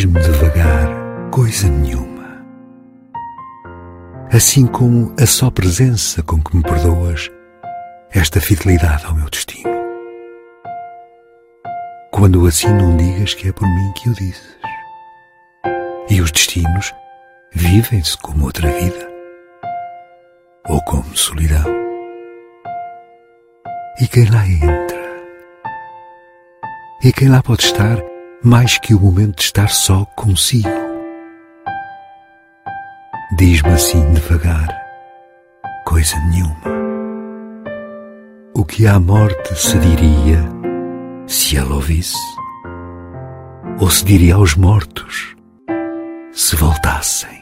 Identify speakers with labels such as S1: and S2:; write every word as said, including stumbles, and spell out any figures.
S1: Diz-me devagar coisa nenhuma, assim como a só presença com que me perdoas esta fidelidade ao meu destino. Quando assim não digas que é por mim que o dizes. E os destinos vivem-se como outra vida, ou como solidão. E quem lá entra? E quem lá pode estar mais que o momento de estar só consigo? Diz-me assim devagar coisa nenhuma. O que à morte se diria se ela ouvisse? Ou se diria aos mortos se voltassem?